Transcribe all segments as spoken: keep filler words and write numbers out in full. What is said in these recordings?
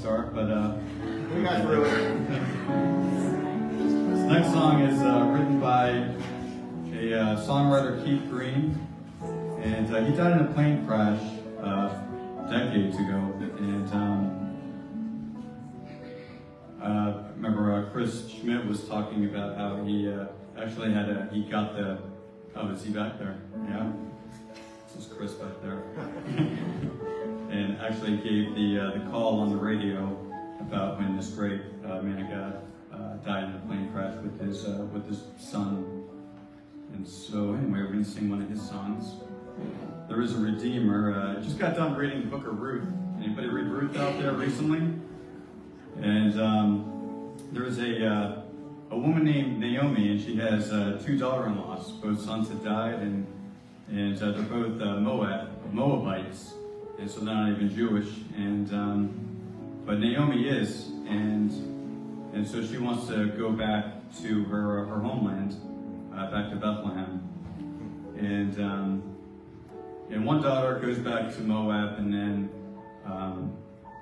start, but uh, we got through it. This next song is uh, written by a uh, songwriter, Keith Green, and uh, he died in a plane crash uh, decades ago. And um, uh, remember, uh, Chris Schmidt was talking about how he uh, actually had a he got the oh is he back there? Yeah, this is Chris back there. And actually gave the uh, the call on the radio about when this great uh, man of God uh, died in a plane crash with his uh, with his son. And so anyway, we're going to sing one of his songs. There is a Redeemer. Uh, I just got done reading the book of Ruth. Anybody read Ruth out there recently? And um, there was a uh, a woman named Naomi, and she has uh, two daughter-in-laws. Both sons had died, and and uh, they're both uh, Moab Moabites. And so they're not even Jewish, and um, but Naomi is, and and so she wants to go back to her her homeland, uh, back to Bethlehem, and um, and one daughter goes back to Moab, and then um,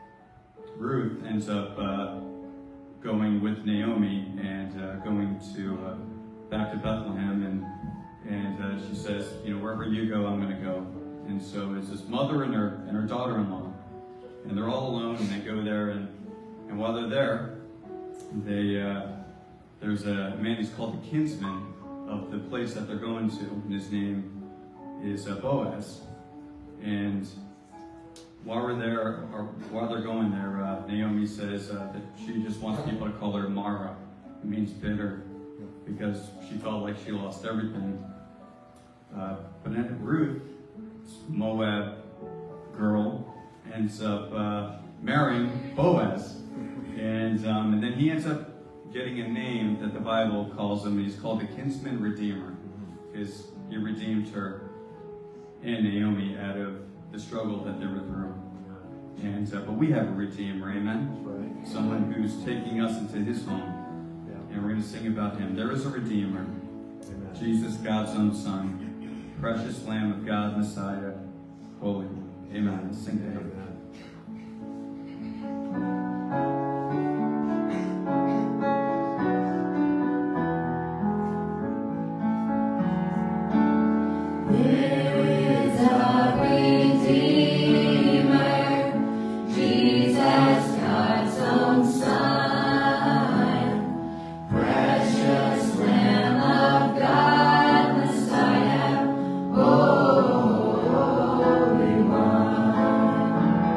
Ruth ends up uh, going with Naomi and uh, going to uh, back to Bethlehem, and and uh, she says, you know, wherever you go, I'm going to go. And so it's this mother and her and her daughter-in-law, and they're all alone, and they go there, and, and while they're there, they uh, there's a man who's called the kinsman of the place that they're going to, and his name is uh, Boaz. And while we're there, or while they're going there, uh, Naomi says uh, that she just wants people to call her Mara. It means bitter, because she felt like she lost everything. Uh, but then Ruth, Moab girl, ends up uh, marrying Boaz, and um, and then he ends up getting a name that the Bible calls him. He's called the kinsman redeemer, because he redeemed her and Naomi out of the struggle that they were through. And uh, but we have a redeemer, amen. Right. Someone who's taking us into his home, yeah. And we're going to sing about him. There is a redeemer, amen. Jesus, God's own Son. Precious Lamb of God, Messiah, holy. Amen. Let's sing to him. Holy One.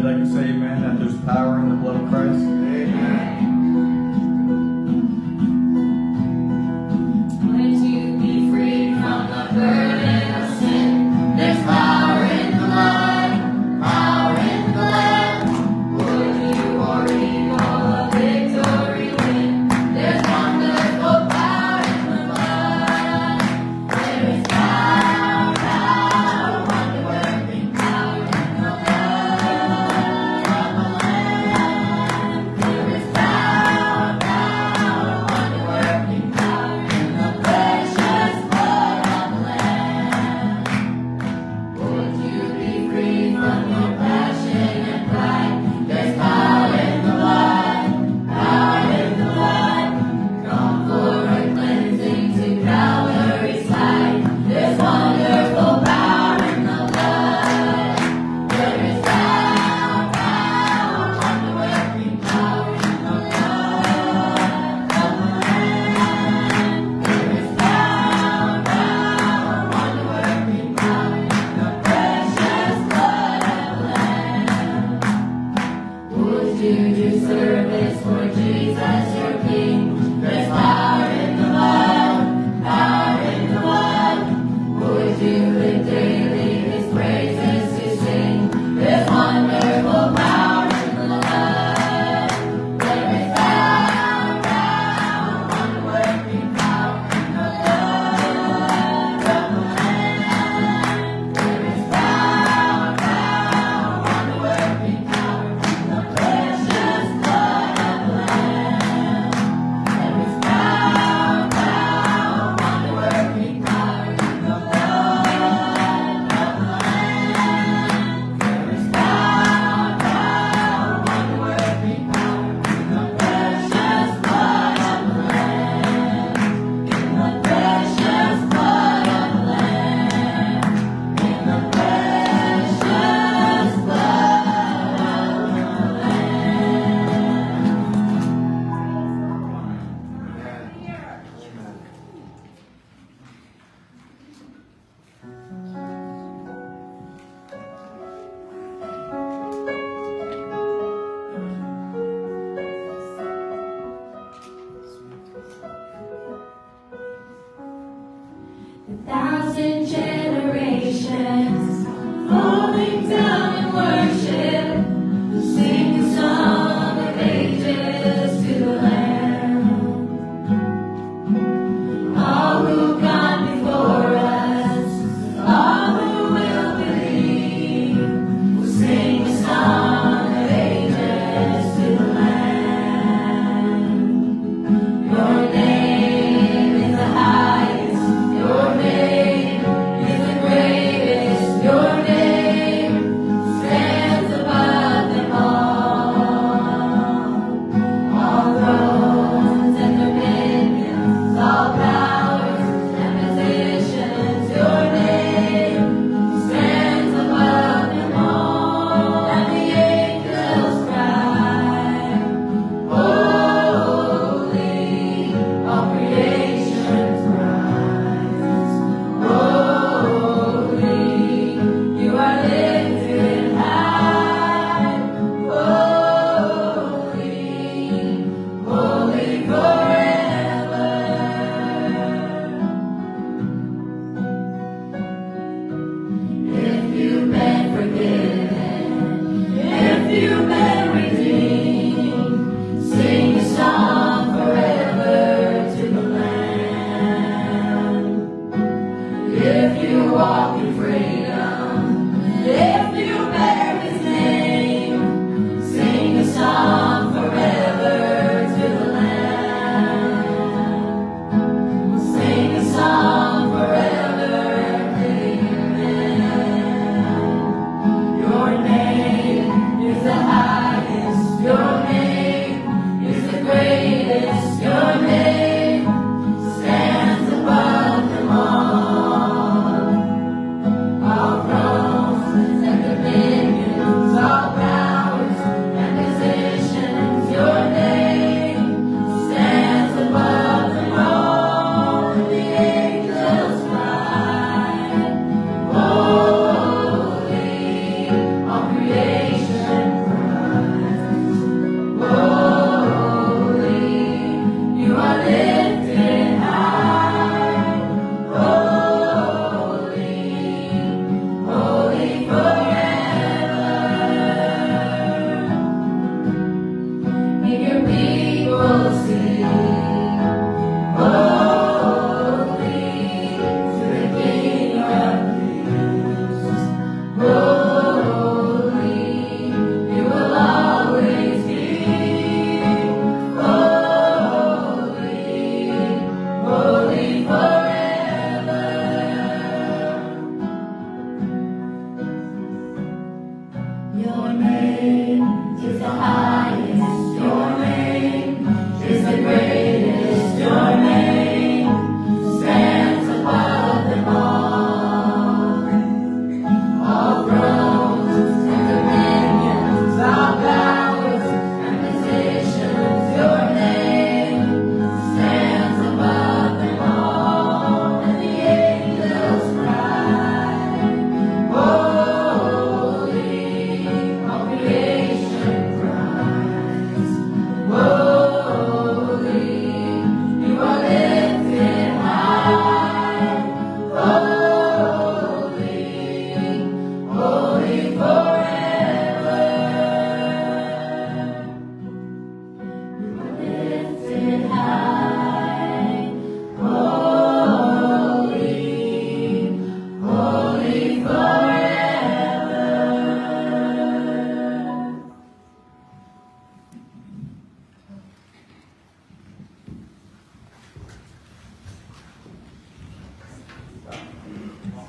that can say amen, that there's power in the blood of Christ? Amen. Would you be freed from the burden of sin? There's power in the blood, power in the Lamb. Would you already know a victory win? There's wonderful power in the blood. There is power, power, wonder-working power in the blood of the Lamb.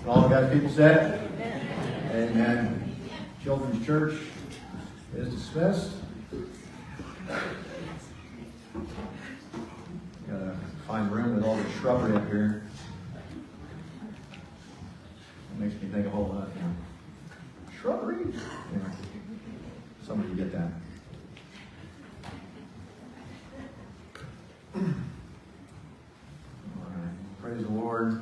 All God's people said? Amen. Amen. Children's Church is dismissed. Gotta find room with all the shrubbery up here. It makes me think a whole lot. You know. Shrubbery? Anyway, somebody get that. All right. Praise the Lord.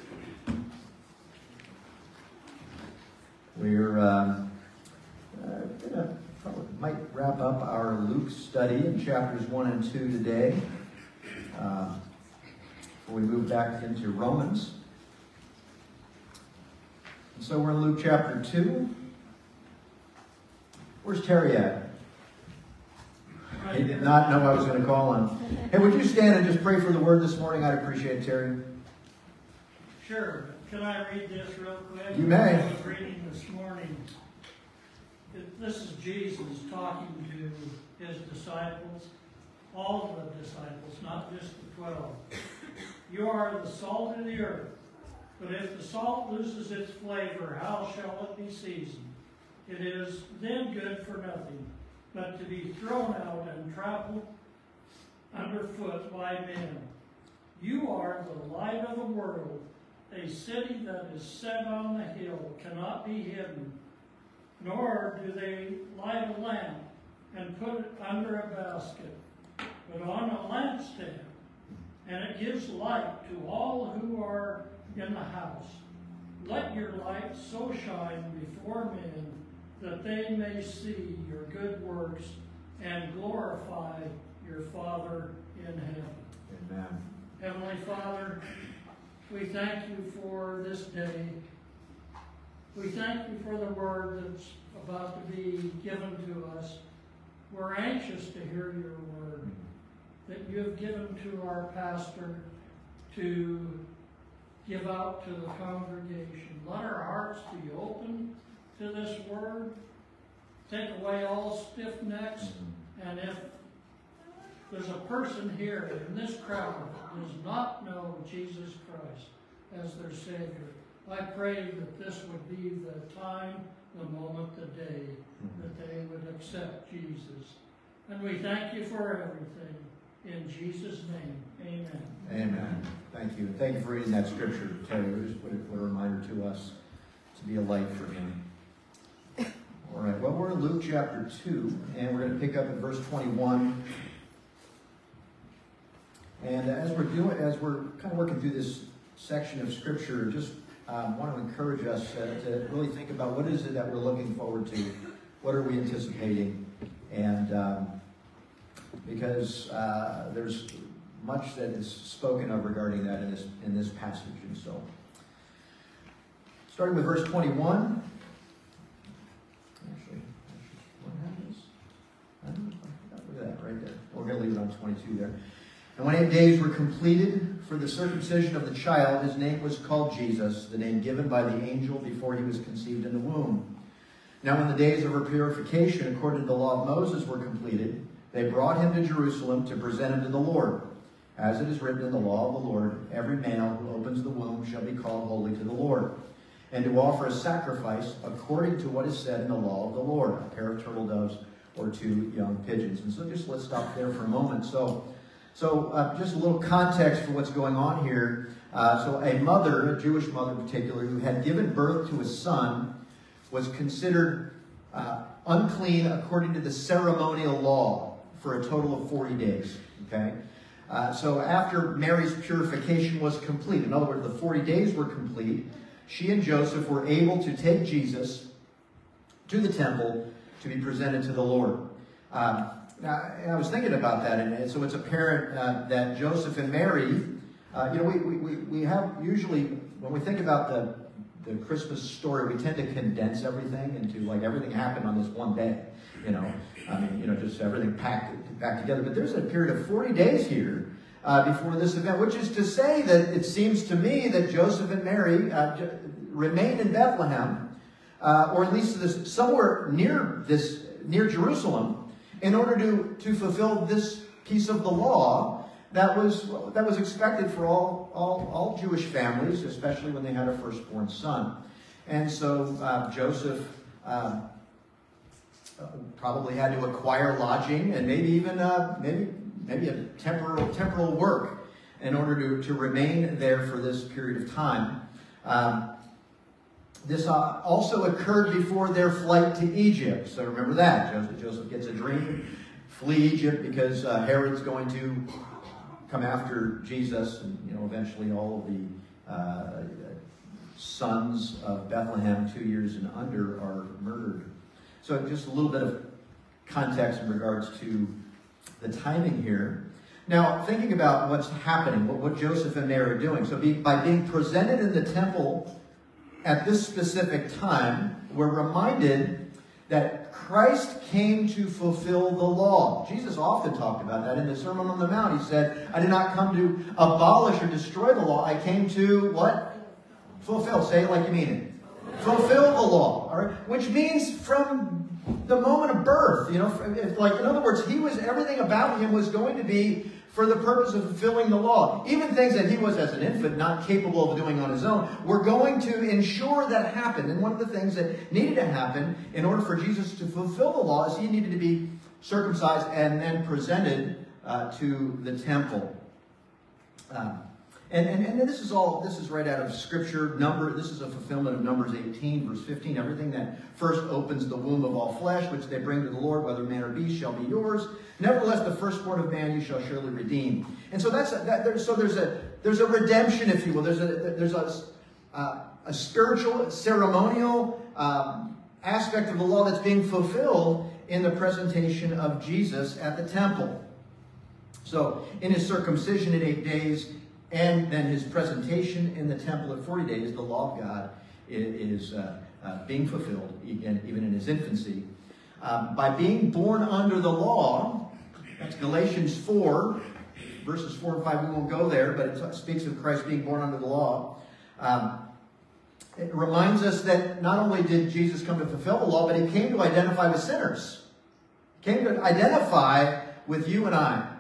We're um, uh, gonna probably might wrap up our Luke study in chapters one and two today. Uh, before we move back into Romans. And so we're in Luke chapter two. Where's Terry at? He did not know I was going to call him. Hey, would you stand and just pray for the word this morning? I'd appreciate it, Terry. Sure. Can I read this real quick? You may. I was reading this morning. This is Jesus talking to his disciples, all of the disciples, not just the twelve. You are the salt of the earth, but if the salt loses its flavor, how shall it be seasoned? It is then good for nothing, but to be thrown out and trampled underfoot by men. You are the light of the world. A city that is set on the hill cannot be hidden, nor do they light a lamp and put it under a basket, but on a lampstand, and it gives light to all who are in the house. Let your light so shine before men that they may see your good works and glorify your Father in heaven. Amen. Heavenly Father, we thank you for this day. We thank you for the word that's about to be given to us. We're anxious to hear your word that you have given to our pastor to give out to the congregation. Let our hearts be open to this word. Take away all stiff necks. And if there's a person here in this crowd that does not know Jesus Christ as their Savior, I pray that this would be the time, the moment, the day that they would accept Jesus. And we thank you for everything. In Jesus' name, amen. Amen. Thank you. Thank you for reading that scripture, Terry. Just what a, what a reminder to us to be a light for him. All right. Well, we're in Luke chapter two, and we're going to pick up at verse twenty-one. And as we're doing, as we're kind of working through this section of scripture, just um, want to encourage us uh, to really think about what is it that we're looking forward to, what are we anticipating, and um, because uh, there's much that is spoken of regarding that in this in this passage, and so starting with verse twenty-one. Actually, what happens? I forgot. Look at that right there. We're going to leave it on twenty-two there. And when eight days were completed for the circumcision of the child, his name was called Jesus, the name given by the angel before he was conceived in the womb. Now when the days of her purification according to the law of Moses were completed, they brought him to Jerusalem to present him to the Lord. As it is written in the law of the Lord, every male who opens the womb shall be called holy to the Lord, and to offer a sacrifice according to what is said in the law of the Lord, a pair of turtle doves or two young pigeons. And so just let's stop there for a moment. So, so uh, just a little context for what's going on here. Uh, so a mother, a Jewish mother in particular, who had given birth to a son was considered uh, unclean according to the ceremonial law for a total of forty days. Okay? Uh, so after Mary's purification was complete, in other words, the forty days were complete, she and Joseph were able to take Jesus to the temple to be presented to the Lord. Um, now, I was thinking about that, and so it's apparent uh, that Joseph and Mary, uh, you know, we, we, we have usually, when we think about the, the Christmas story, we tend to condense everything into, like, everything happened on this one day, you know. I mean, you know, just everything packed back together. But there's a period of forty days here uh, before this event, which is to say that it seems to me that Joseph and Mary uh, remained in Bethlehem, uh, or at least this, somewhere near this near Jerusalem, in order to, to fulfill this piece of the law that was that was expected for all all, all Jewish families, especially when they had a firstborn son. And so uh, Joseph uh, probably had to acquire lodging and maybe even uh, maybe maybe a temporal temporal work in order to, to remain there for this period of time. Um, this uh, also occurred before their flight to Egypt. So remember that. Joseph, Joseph gets a dream, flee Egypt because uh, Herod's going to come after Jesus, and you know eventually all of the uh, sons of Bethlehem, two years and under, are murdered. So just a little bit of context in regards to the timing here. Now, thinking about what's happening, what, what Joseph and Mary are doing. So be, by being presented in the temple at this specific time, we're reminded that Christ came to fulfill the law. Jesus often talked about that in the Sermon on the Mount. He said, I did not come to abolish or destroy the law. I came to, what? Fulfill. Say it like you mean it. Fulfill the law. All right? Which means from the moment of birth. You know, if, like in other words, he was, everything about him was going to be for the purpose of fulfilling the law. Even things that he was as an infant not capable of doing on his own, were going to ensure that happened. And one of the things that needed to happen in order for Jesus to fulfill the law is he needed to be circumcised and then presented uh, to the temple. Uh, and, and, and this is all, this is right out of Scripture. Number, this is a fulfillment of Numbers eighteen, verse fifteen. Everything that first opens the womb of all flesh, which they bring to the Lord, whether man or beast, shall be yours. Nevertheless, the firstborn of man you shall surely redeem. And so that's a, that. There's, so there's a there's a redemption, if you will. There's a there's a uh, a spiritual, ceremonial um, aspect of the law that's being fulfilled in the presentation of Jesus at the temple. So in his circumcision in eight days, and then his presentation in the temple at forty days, the law of God is uh, uh, being fulfilled, even even in his infancy. Um, by being born under the law, that's Galatians four, verses four and five. We won't go there, but it speaks of Christ being born under the law. Um, it reminds us that not only did Jesus come to fulfill the law, but he came to identify with sinners. He came to identify with you and I.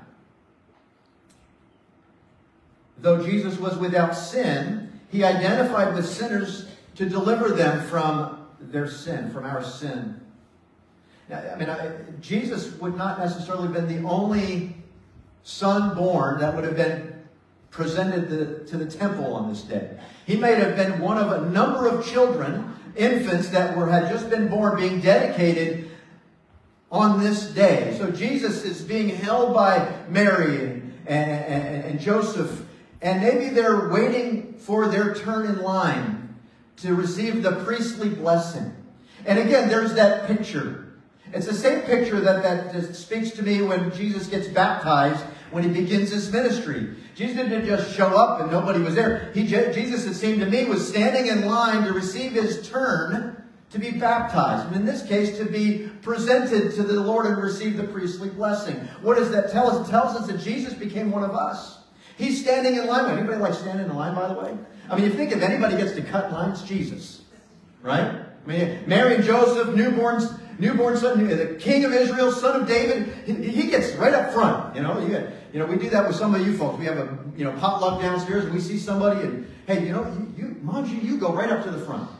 Though Jesus was without sin, he identified with sinners to deliver them from their sin, from our sin. Now, I mean, I, Jesus would not necessarily have been the only son born that would have been presented the, to the temple on this day. He may have been one of a number of children, infants that were had just been born, being dedicated on this day. So Jesus is being held by Mary and, and, and, and Joseph, and maybe they're waiting for their turn in line to receive the priestly blessing. And again, there's that picture. It's the same picture that, that just speaks to me when Jesus gets baptized, when he begins his ministry. Jesus didn't just show up and nobody was there. He, Jesus, it seemed to me, was standing in line to receive his turn to be baptized. And in this case, to be presented to the Lord and receive the priestly blessing. What does that tell us? It tells us that Jesus became one of us. He's standing in line. Anybody like standing in line, by the way? I mean, you think if anybody gets to cut line, it's Jesus. Right? I mean, Mary and Joseph, newborns, newborn son, the King of Israel, son of David, he, he gets right up front. You know, you, get, you know, we do that with some of you folks. We have a you know potluck downstairs, and we see somebody, and hey, you know, you, you Manju, you go right up to the front,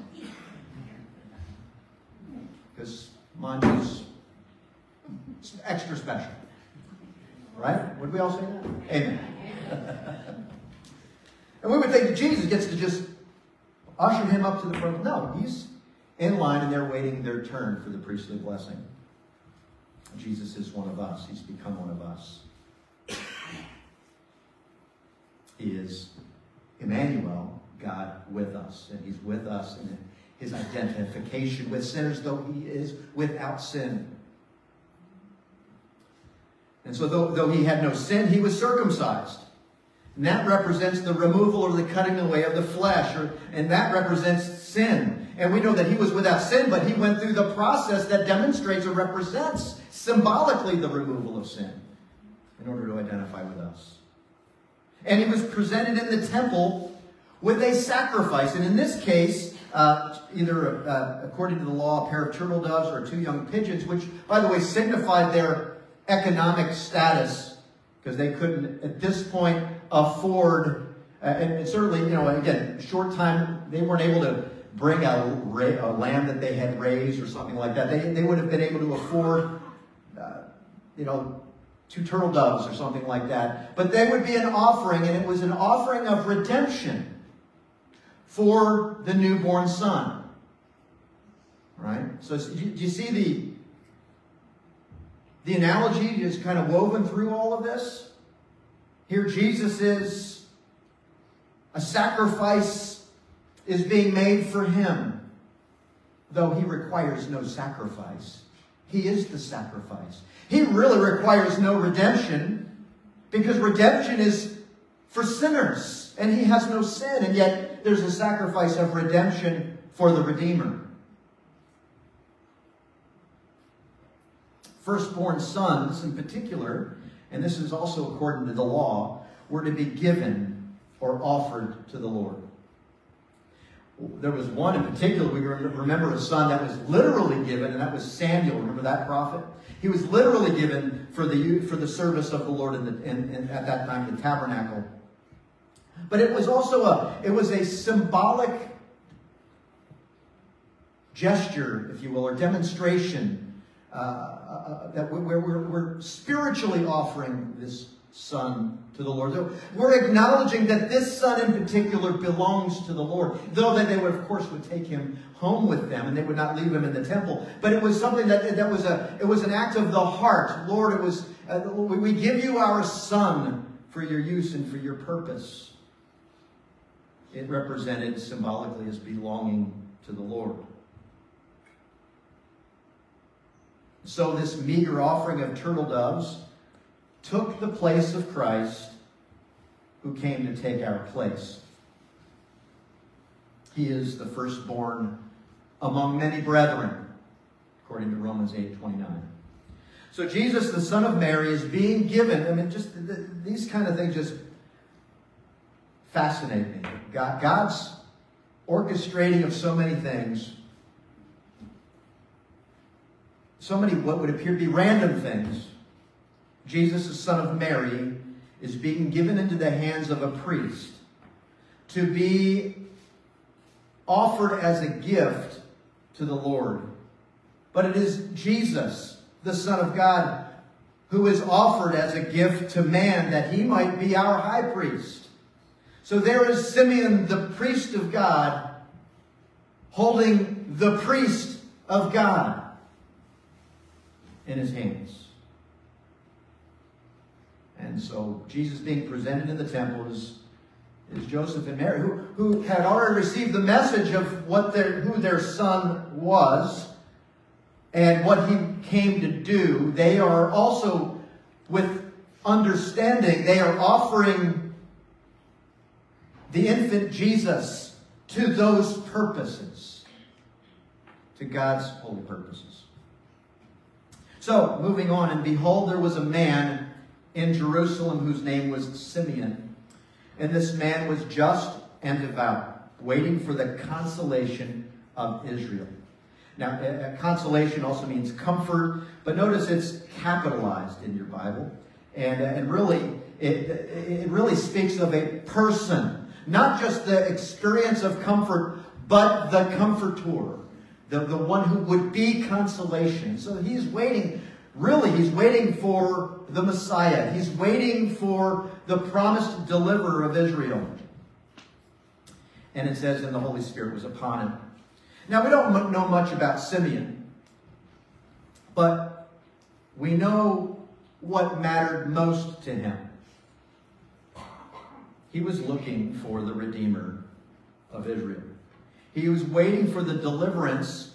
because Manju's extra special, right? Would we all say that? Amen. And we would think that Jesus gets to just usher him up to the front. No, he's in line and they're waiting their turn for the priestly blessing. Jesus is one of us. He's become one of us. He is Emmanuel, God with us. And he's with us in his identification with sinners, though he is without sin. And so though, though he had no sin, he was circumcised. And that represents the removal or the cutting away of the flesh. Or, and that represents sin. And we know that he was without sin, but he went through the process that demonstrates or represents symbolically the removal of sin in order to identify with us. And he was presented in the temple with a sacrifice. And in this case, uh, either uh, according to the law, a pair of turtle doves or two young pigeons, which, by the way, signified their economic status because they couldn't, at this point, afford, uh, and, and certainly, you know, again, short time, they weren't able to bring a, a lamb that they had raised or something like that. They, they would have been able to afford, uh, you know, two turtle doves or something like that. But they would be an offering, and it was an offering of redemption for the newborn son. Right? So do you see the, the analogy is kind of woven through all of this? Here Jesus is, a sacrifice is being made for him, though he requires no sacrifice. He is the sacrifice. He really requires no redemption, because redemption is for sinners, and he has no sin, and yet there's a sacrifice of redemption for the Redeemer. Firstborn sons in particular, and this is also according to the law, were to be given or offered to the Lord. There was one in particular, we remember a son that was literally given, and that was Samuel. Remember that prophet? He was literally given for the, for the service of the Lord in the, in, in, at that time, the tabernacle. But it was also a, it was a symbolic gesture, if you will, or demonstration uh, uh, that we're, we're, we're spiritually offering this son to the Lord. So we're acknowledging that this son in particular belongs to the Lord. Though that they would, of course, would take him home with them and they would not leave him in the temple. But it was something that, that was a, it was an act of the heart. Lord, it was, uh, we give you our son for your use and for your purpose. It represented symbolically as belonging to the Lord. So this meager offering of turtle doves took the place of Christ, who came to take our place. He is the firstborn among many brethren, according to Romans eight twenty-nine. So Jesus, the Son of Mary, is being given, I mean, just th these kind of things just fascinate me. God, God's orchestrating of so many things, so many what would appear to be random things. Jesus, the Son of Mary, is being given into the hands of a priest to be offered as a gift to the Lord. But it is Jesus, the Son of God, who is offered as a gift to man that he might be our high priest. So there is Simeon, the priest of God, holding the priest of God in his hands. And so Jesus being presented in the temple is, is Joseph and Mary, who, who had already received the message of what their, who their son was and what he came to do. They are also, with understanding, they are offering the infant Jesus to those purposes, to God's holy purposes. So, moving on, and behold, there was a man in Jerusalem whose name was Simeon. And this man was just and devout, waiting for the consolation of Israel. Now, uh, consolation also means comfort, but notice it's capitalized in your Bible. And, uh, and really, it, it really speaks of a person. Not just the experience of comfort, but the comforter. The, the one who would be consolation. So he's waiting. Really, he's waiting for the Messiah. He's waiting for the promised deliverer of Israel. And it says, and the Holy Spirit was upon him. Now, we don't know much about Simeon, but we know what mattered most to him. He was looking for the Redeemer of Israel. He was waiting for the deliverance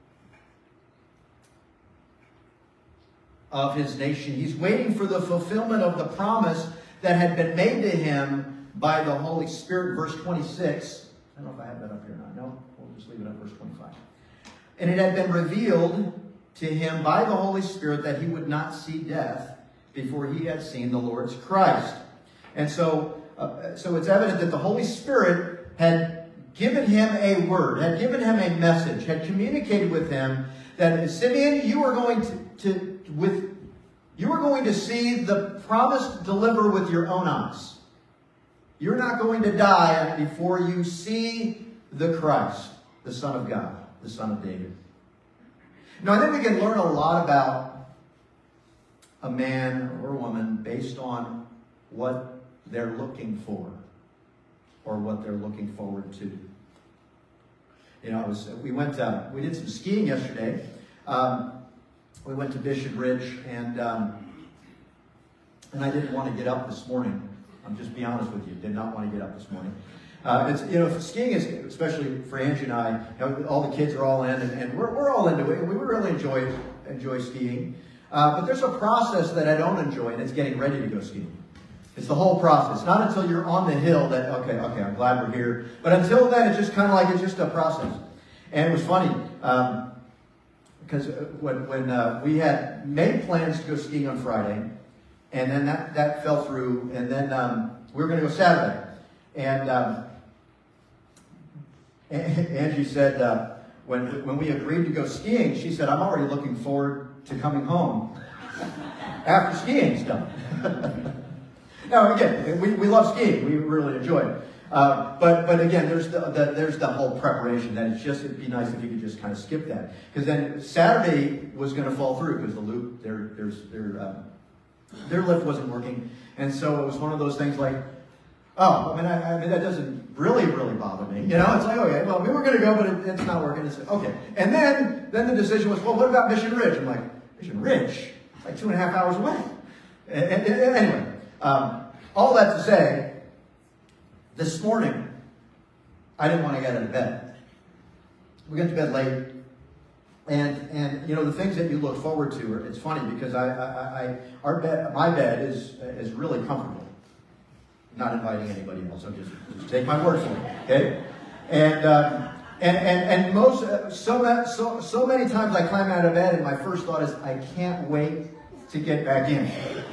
of his nation. He's waiting for the fulfillment of the promise that had been made to him by the Holy Spirit. Verse twenty-six. I don't know if I have that up here or not. No, we'll just leave it at verse twenty-five. And it had been revealed to him by the Holy Spirit that he would not see death before he had seen the Lord's Christ. And so, uh, so it's evident that the Holy Spirit had given him a word, had given him a message, had communicated with him that, Simeon, you are going to, to with You are going to see the promised deliverer with your own eyes. You're not going to die before you see the Christ, the Son of God, the Son of David. Now, I think we can learn a lot about a man or a woman based on what they're looking for or what they're looking forward to. You know, I was, we went, uh, we did some skiing yesterday. Um, we went to Bishop Ridge, and um, and I didn't want to get up this morning. I'm just be honest with you, did not want to get up this morning. Uh, it's, you know, skiing is, especially for Angie and I, you know, all the kids are all in, and, and we're, we're all into it. We really enjoy, enjoy skiing. Uh, but there's a process that I don't enjoy, and it's getting ready to go skiing. It's the whole process. Not until you're on the hill that, okay, okay, I'm glad we're here. But until then, it's just kind of like, it's just a process. And it was funny, um, because when, when uh, we had made plans to go skiing on Friday, and then that, that fell through, and then um, we were going to go Saturday. And um, Angie said, uh, when, when we agreed to go skiing, she said, I'm already looking forward to coming home after skiing's done. Now, again, we, we love skiing. We really enjoy it. Uh, but but again, there's the, the there's the whole preparation. That it's just, it'd be nice if you could just kind of skip that. Because then Saturday was going to fall through because the loop, their, there's, their, uh, their lift wasn't working. And so it was one of those things like, oh, I mean, I, I mean that doesn't really, really bother me. You know, it's like, okay, well, we were going to go, but it, it's not working. It's, okay. And then, then the decision was, well, what about Mission Ridge? I'm like, Mission Ridge? It's like two and a half hours away. And, and, and anyway. Um, all that to say, this morning, I didn't want to get out of bed. We got to bed late. And, and you know, the things that you look forward to, are, it's funny because I, I, I, our bed, my bed is, is really comfortable. I'm not inviting anybody else, so just, just take my word for it, okay? And, um, and, and, and most, uh, so, so, so many times I climb out of bed and my first thought is, I can't wait to get back in.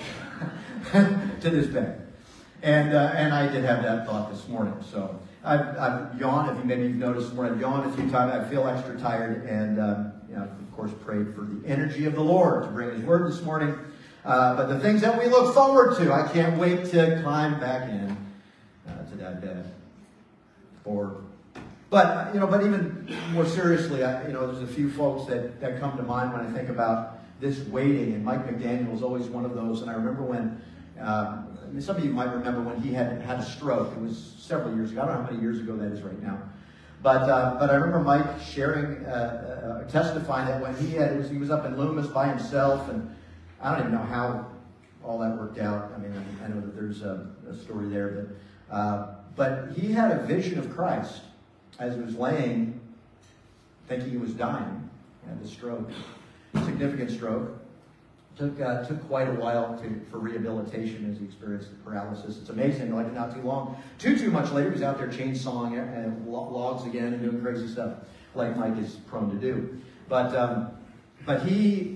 to this bed. And uh, and I did have that thought this morning. So I've, I've yawned, if you maybe you've noticed this morning, I've yawned a few times. I feel extra tired, and um, you know, of course prayed for the energy of the Lord to bring His Word this morning. Uh, but the things that we look forward to, I can't wait to climb back in uh, to that bed. Or, but you know, but even more seriously, I, you know, there's a few folks that, that come to mind when I think about this waiting, and Mike McDaniel was always one of those. And I remember when. Um, I mean, some of you might remember when he had had a stroke. It was several years ago. I don't know how many years ago that is right now. But uh, but I remember Mike sharing, uh, uh, testifying that when he had, it was, he was up in Loomis by himself, and I don't even know how all that worked out. I mean, I know that there's a, a story there, but uh, but he had a vision of Christ as he was laying, thinking he was dying. He had a stroke, significant stroke. Took uh, took quite a while to, for rehabilitation as he experienced the paralysis. It's amazing, like not too long. Too, too much later, he was out there chainsawing and logs again and doing crazy stuff like Mike is prone to do. But, um, but he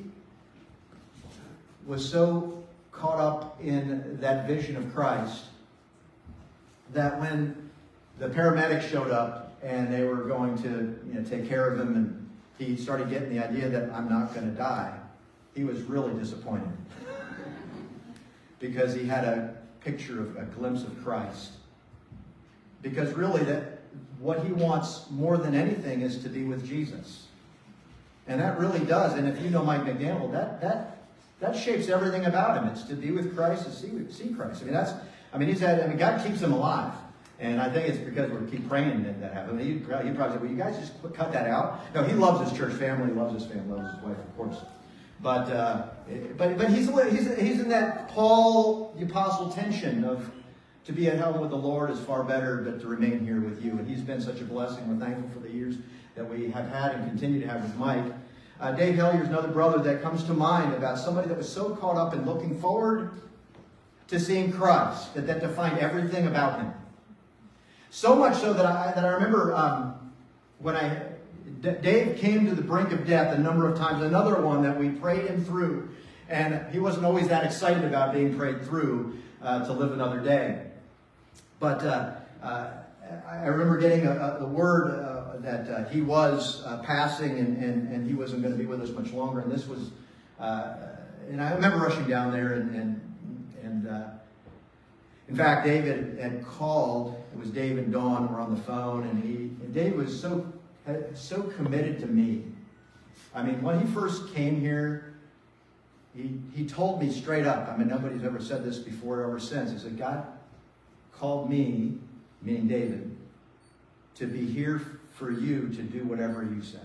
was so caught up in that vision of Christ that when the paramedics showed up and they were going to you know, take care of him, and he started getting the idea that I'm not going to die, he was really disappointed because he had a picture of a glimpse of Christ. Because really, that what he wants more than anything is to be with Jesus, and that really does. And if you know Mike McDaniel, that that that shapes everything about him. It's to be with Christ and see see Christ. I mean, that's. I mean, he's had. I mean, God keeps him alive, and I think it's because we keep praying that that happens. He, he probably said, "Well, you guys just cut that out." No, he loves his church family, loves his family, loves his wife, of course. But uh, but but he's he's he's in that Paul the Apostle tension of to be at home with the Lord is far better, but to remain here with you. And he's been such a blessing. We're thankful for the years that we have had and continue to have with Mike. Uh, Dave Hellier is another brother that comes to mind about somebody that was so caught up in looking forward to seeing Christ that that defined everything about him. So much so that I that I remember um, when I. Dave came to the brink of death a number of times. Another one that we prayed him through. And he wasn't always that excited about being prayed through uh, to live another day. But uh, uh, I remember getting a, a, the word uh, that uh, he was uh, passing and, and, and he wasn't going to be with us much longer. And this was uh, and I remember rushing down there, and and, and uh, in fact, David had called. It was Dave and Dawn were on the phone, and he and Dave was so so committed to me. I mean, when he first came here, he he told me straight up. I mean, nobody's ever said this before or ever since. He said, God called me, meaning David, to be here for you to do whatever you say.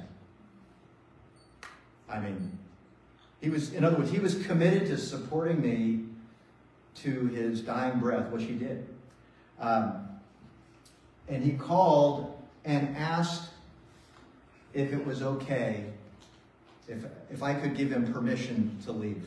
I mean, he was, in other words, he was committed to supporting me to his dying breath, which he did. Um, and he called and asked if it was okay, if, if I could give him permission to leave.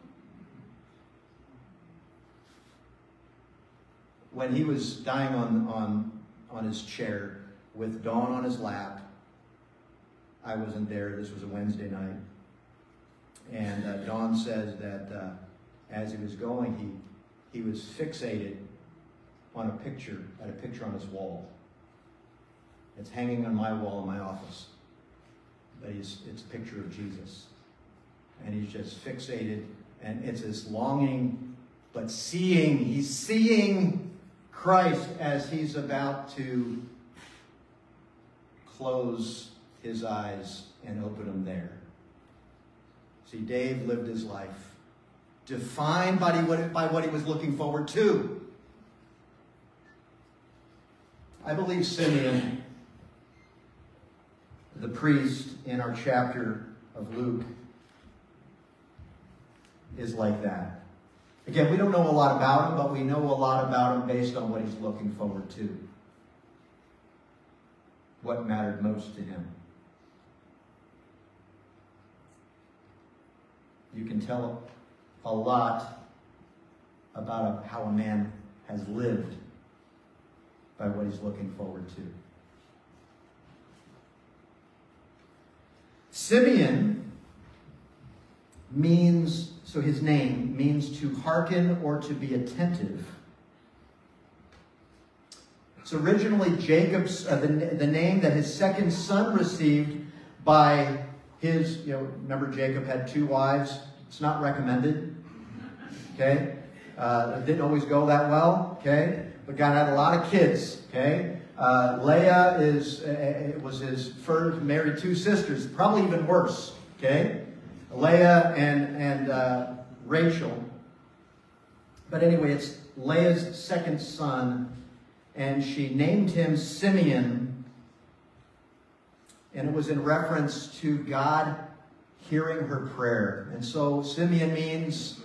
When he was dying on, on, on his chair with Dawn on his lap, I wasn't there. This was a Wednesday night. And uh, Dawn says that uh, as he was going, he, he was fixated on a picture, at a picture on his wall. It's hanging on my wall in my office. But he's, it's a picture of Jesus. And he's just fixated. And it's this longing, but seeing. He's seeing Christ as he's about to close his eyes and open them there. See, Dave lived his life defined by what, by what he was looking forward to. I believe Simeon, the priest in our chapter of Luke, is like that. Again, we don't know a lot about him, but we know a lot about him based on what he's looking forward to. What mattered most to him. You can tell a lot about a, how a man has lived by what he's looking forward to. Simeon means, so his name means to hearken or to be attentive. It's originally Jacob's, uh, the, the name that his second son received by his, you know, remember Jacob had two wives. It's not recommended. Okay? Uh, it didn't always go that well. Okay? But God had a lot of kids. Okay? Uh, Leah is, uh, was his first, married two sisters. Probably even worse. Okay? Leah and, and uh, Rachel. But anyway, it's Leah's second son. And she named him Simeon. And it was in reference to God hearing her prayer. And so Simeon means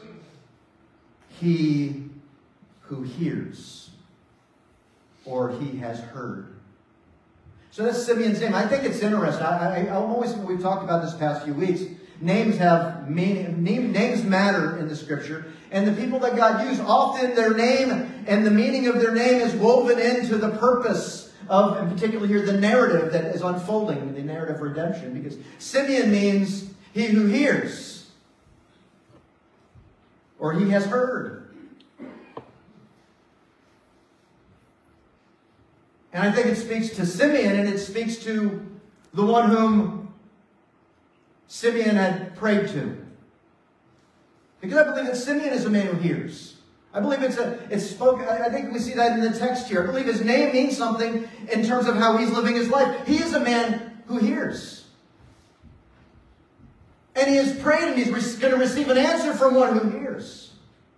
he who hears, or he has heard. So that's Simeon's name. I think it's interesting. I, I, I always, we've talked about this past few weeks, names have meaning. Name, names matter in the Scripture. And the people that God used, often their name and the meaning of their name is woven into the purpose of, in particular here, the narrative that is unfolding, the narrative of redemption. Because Simeon means he who hears, or he has heard. And I think it speaks to Simeon, and it speaks to the one whom Simeon had prayed to. Because I believe that Simeon is a man who hears. I believe it's a, it's spoken, I think we see that in the text here. I believe his name means something in terms of how he's living his life. He is a man who hears. And he has prayed, and he's going to receive an answer from one who hears.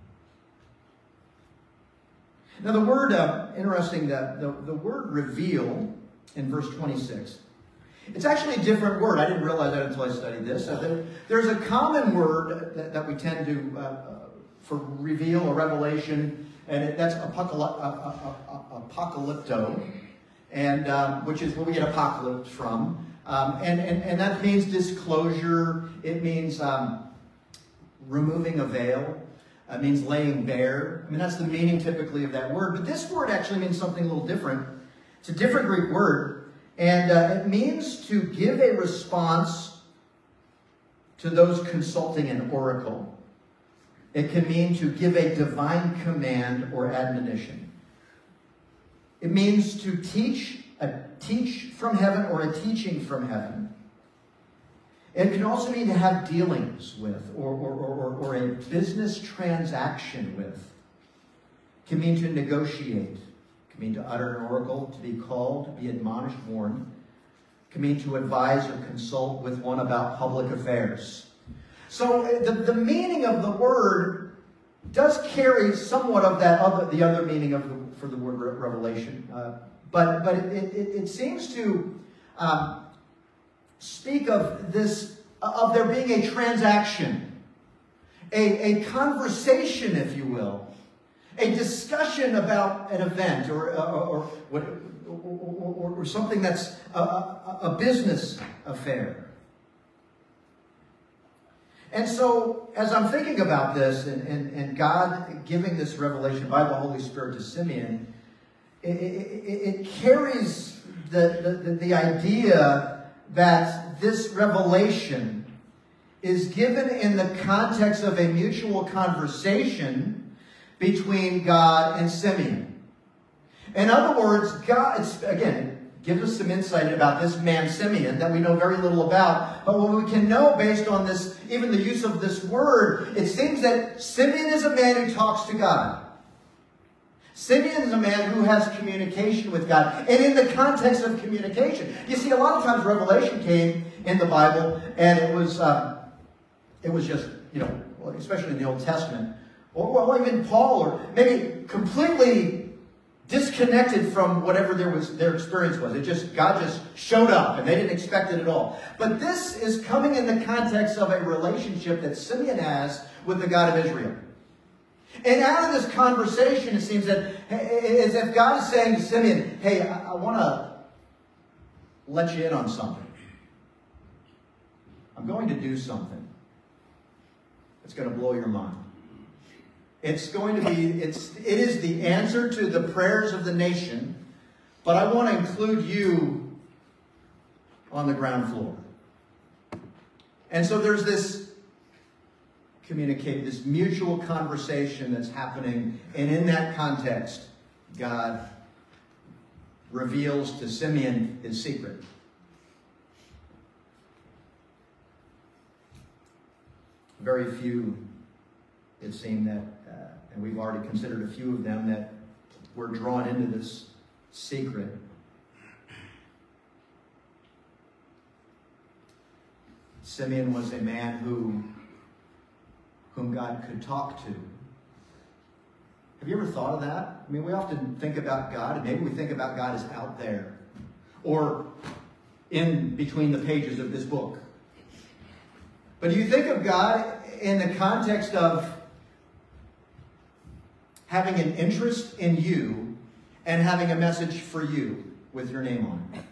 Now the word, uh, interesting, the, the, the word reveal in verse twenty-six. It's actually a different word. I didn't realize that until I studied this. Uh, there, there's a common word that, that we tend to, uh, uh, for reveal or revelation, and it, that's apocalypto, uh, uh, uh, apocalypto, and um, which is where we get apocalypse from. Um, and, and, and that means disclosure. It means um, removing a veil. It means laying bare. I mean, that's the meaning typically of that word. But this word actually means something a little different. It's a different Greek word. And uh, it means to give a response to those consulting an oracle. It can mean to give a divine command or admonition. It means to teach, a teach from heaven or a teaching from heaven. It can also mean to have dealings with, or, or, or, or a business transaction with. It can mean to negotiate. It can mean to utter an oracle, to be called, to be admonished, warned. It can mean to advise or consult with one about public affairs. So the, the meaning of the word does carry somewhat of that other, the other meaning of the, for the word revelation. Uh, but but it, it, it seems to um, speak of this, of there being a transaction, a, a conversation, if you will, a discussion about an event or or, or, or, or, or something that's a, a, a business affair. And so, as I'm thinking about this, and, and, and God giving this revelation by the Holy Spirit to Simeon, it, it, it carries the, the, the idea that this revelation is given in the context of a mutual conversation between God and Simeon. In other words, God, it's, again, gives us some insight about this man Simeon that we know very little about. But what we can know based on this, even the use of this word, it seems that Simeon is a man who talks to God. Simeon is a man who has communication with God. And in the context of communication, you see, a lot of times revelation came in the Bible, and it was, uh, it was just, you know, especially in the Old Testament, or well, even Paul, or maybe completely disconnected from whatever their was their experience was. It just, God just showed up and they didn't expect it at all. But this is coming in the context of a relationship that Simeon has with the God of Israel. And out of this conversation, it seems that as if God is saying to Simeon, hey, I, I want to let you in on something. I'm going to do something that's going to blow your mind. It's going to be, it's, it is the answer to the prayers of the nation, but I want to include you on the ground floor. And so there's this communicate, this mutual conversation that's happening, and in that context, God reveals to Simeon his secret. Very few, it seemed that, uh, and we've already considered a few of them, that were drawn into this secret. Simeon was a man who, whom God could talk to. Have you ever thought of that? I mean, we often think about God, and maybe we think about God as out there, or in between the pages of this book. But do you think of God in the context of having an interest in you and having a message for you with your name on it?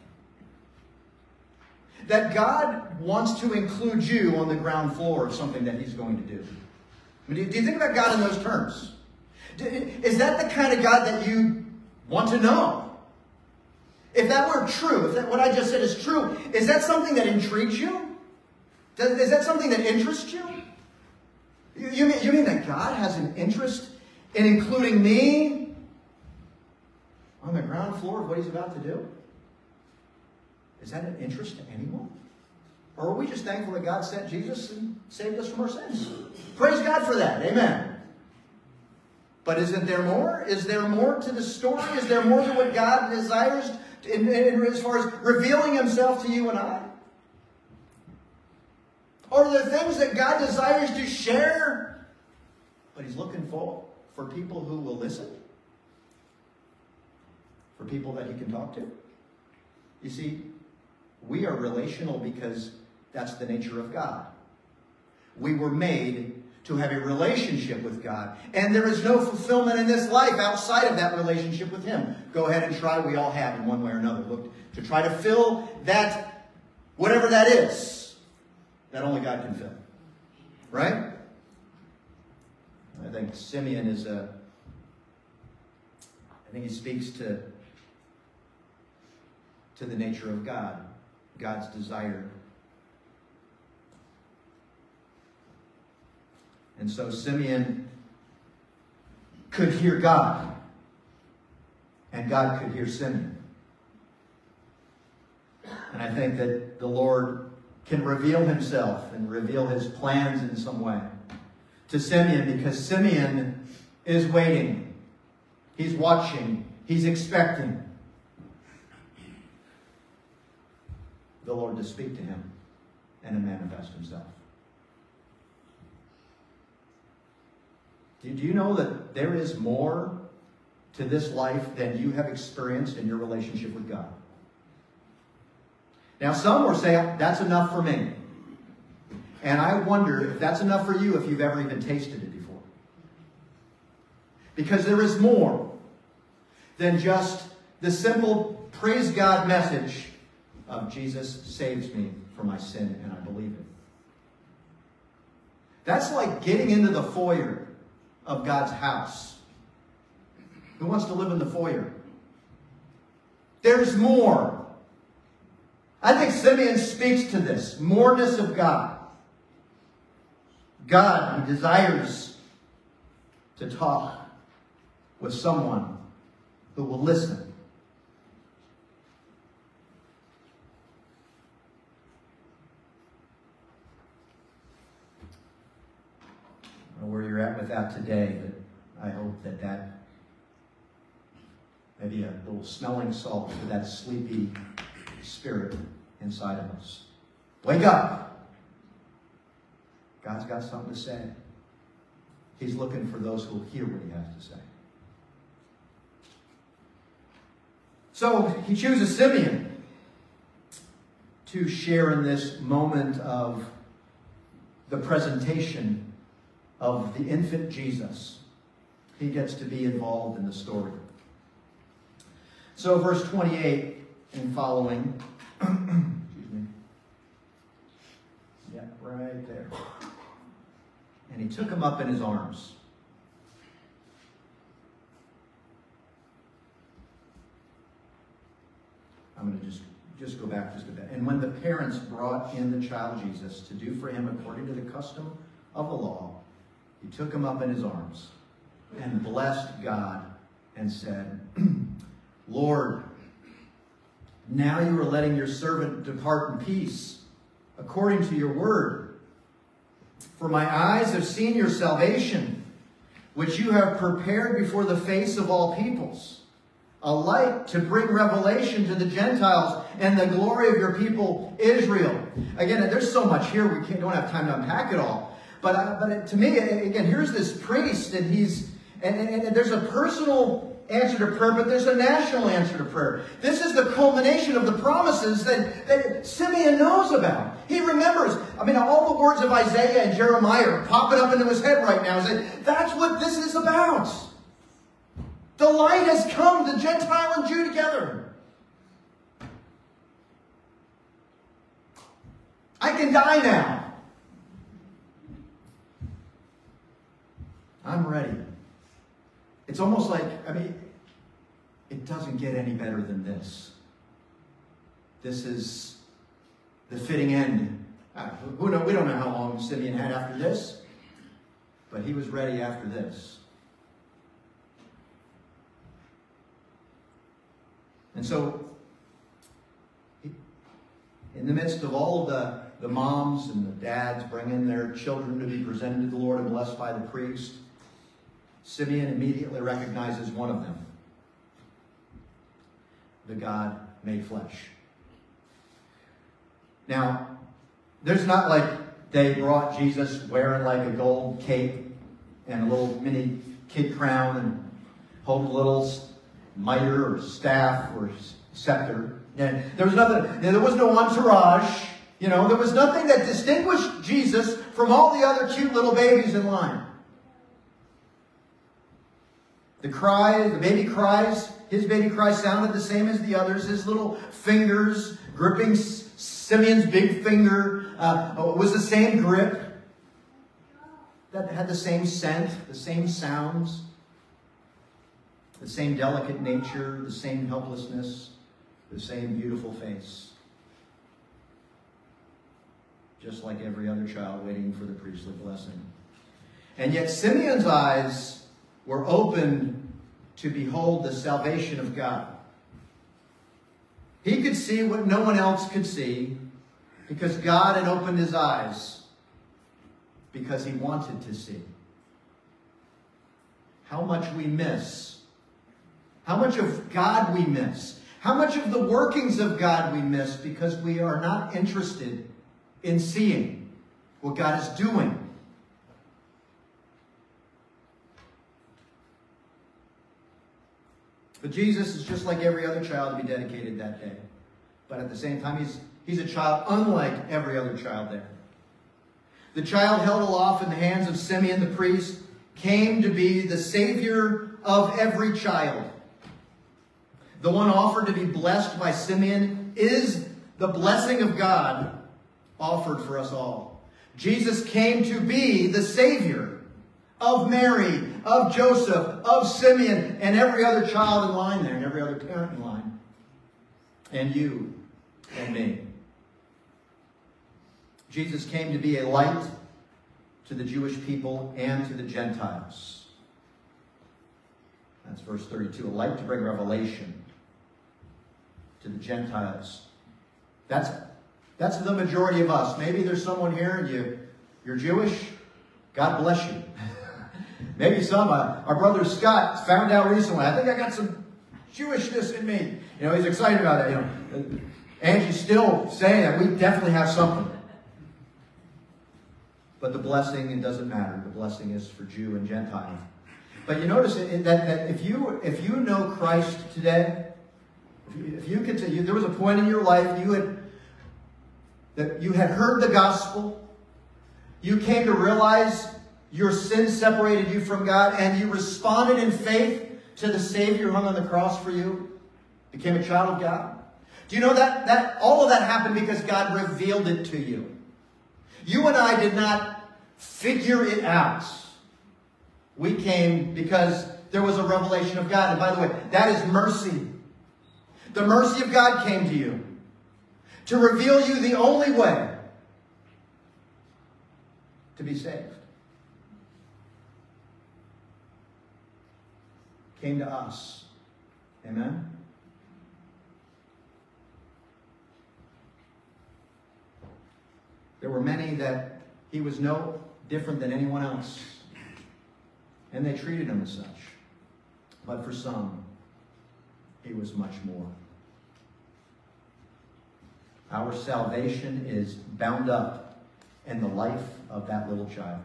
That God wants to include you on the ground floor of something that he's going to do. I mean, do you think about God in those terms? Is that the kind of God that you want to know? If that were true, if that, what I just said is true, is that something that intrigues you? Does, is that something that interests you? You, you, mean, you mean that God has an interest in including me on the ground floor of what he's about to do? Is that an interest to anyone? Or are we just thankful that God sent Jesus and saved us from our sins? Praise God for that. Amen. But isn't there more? Is there more to the story? Is there more to what God desires in, in, as far as revealing himself to you and I? Or are there things that God desires to share, but he's looking for, for people who will listen? For people that he can talk to? You see, we are relational because that's the nature of God. We were made to have a relationship with God. And there is no fulfillment in this life outside of that relationship with him. Go ahead and try. We all have in one way or another. Look, to try to fill that, whatever that is, that only God can fill. Right? I think Simeon is a, I think he speaks to, to the nature of God. God's desire. And so Simeon could hear God, and God could hear Simeon. And I think that the Lord can reveal himself and reveal his plans in some way to Simeon, because Simeon is waiting. He's watching. He's expecting the Lord to speak to him and to manifest himself. Do you know that there is more to this life than you have experienced in your relationship with God? Now, some will say, that's enough for me. And I wonder if that's enough for you if you've ever even tasted it before. Because there is more than just the simple praise God message of Jesus saves me from my sin and I believe it. That's like getting into the foyer of God's house. Who wants to live in the foyer? There's more. I think Simeon speaks to this moreness of God. God, he desires to talk with someone who will listen. I don't know where you're at with that today, but I hope that that maybe a little smelling salt for that sleepy spirit inside of us. Wake up! God's got something to say. He's looking for those who will hear what he has to say. So he chooses Simeon to share in this moment of the presentation of the infant Jesus. He gets to be involved in the story. So verse twenty-eight and following. Excuse me. Yeah, right there. And he took him up in his arms. I'm going to just, just go back just a bit. And when the parents brought in the child Jesus to do for him according to the custom of the law, he took him up in his arms and blessed God and said, Lord, now you are letting your servant depart in peace, according to your word. For my eyes have seen your salvation, which you have prepared before the face of all peoples, a light to bring revelation to the Gentiles and the glory of your people Israel. Again, there's so much here, we can't, don't have time to unpack it all. But, uh, but to me, again, here's this priest, and he's and, and, and there's a personal answer to prayer, but there's a national answer to prayer. This is the culmination of the promises that, that Simeon knows about. He remembers, I mean, all the words of Isaiah and Jeremiah are popping up into his head right now. That that's what this is about. The light has come, the Gentile and Jew together. I can die now. I'm ready. It's almost like, I mean, it doesn't get any better than this. This is the fitting end. Uh, who know, we don't know how long Simeon had after this, but he was ready after this. And so, in the midst of all of the, the moms and the dads bringing their children to be presented to the Lord and blessed by the priest, Simeon immediately recognizes one of them. The God made flesh. Now, there's not like they brought Jesus wearing like a gold cape and a little mini kid crown and holding a little mitre or staff or scepter. And there was nothing, there was no entourage. You know, there was nothing that distinguished Jesus from all the other cute little babies in line. The cry, the baby cries, his baby cry sounded the same as the others. His little fingers gripping Simeon's big finger uh, was the same grip. That had the same scent, the same sounds, the same delicate nature, the same helplessness, the same beautiful face. Just like every other child waiting for the priestly blessing. And yet Simeon's eyes were opened to behold the salvation of God. He could see what no one else could see. Because God had opened his eyes because he wanted to see. How much we miss. How much of God we miss. How much of the workings of God we miss because we are not interested in seeing what God is doing. But Jesus is just like every other child to be dedicated that day. But at the same time, he's, he's a child unlike every other child there. The child held aloft in the hands of Simeon the priest came to be the Savior of every child. The one offered to be blessed by Simeon is the blessing of God offered for us all. Jesus came to be the Savior of Mary, of Joseph, of Simeon, and every other child in line there, and every other parent in line. And you and me. Jesus came to be a light to the Jewish people and to the Gentiles. That's verse thirty-two. A light to bring revelation to the Gentiles. That's, that's the majority of us. Maybe there's someone here and you, you're Jewish. God bless you. Maybe some, uh, our brother Scott found out recently, I think I got some Jewishness in me. You know, he's excited about that. You know, Angie's still saying that we definitely have something. But the blessing, it doesn't matter. The blessing is for Jew and Gentile. But you notice that, that if you if you know Christ today, if you, if you continue, there was a point in your life you had that you had heard the gospel, you came to realize your sin separated you from God, and you responded in faith to the Savior hung on the cross for you, became a child of God. Do you know that that all of that happened because God revealed it to you? You and I did not figure it out. We came because there was a revelation of God. And by the way, that is mercy. The mercy of God came to you to reveal you the only way to be saved. Came to us. Amen? There were many that he was no different than anyone else. And they treated him as such. But for some, he was much more. Our salvation is bound up in the life of that little child.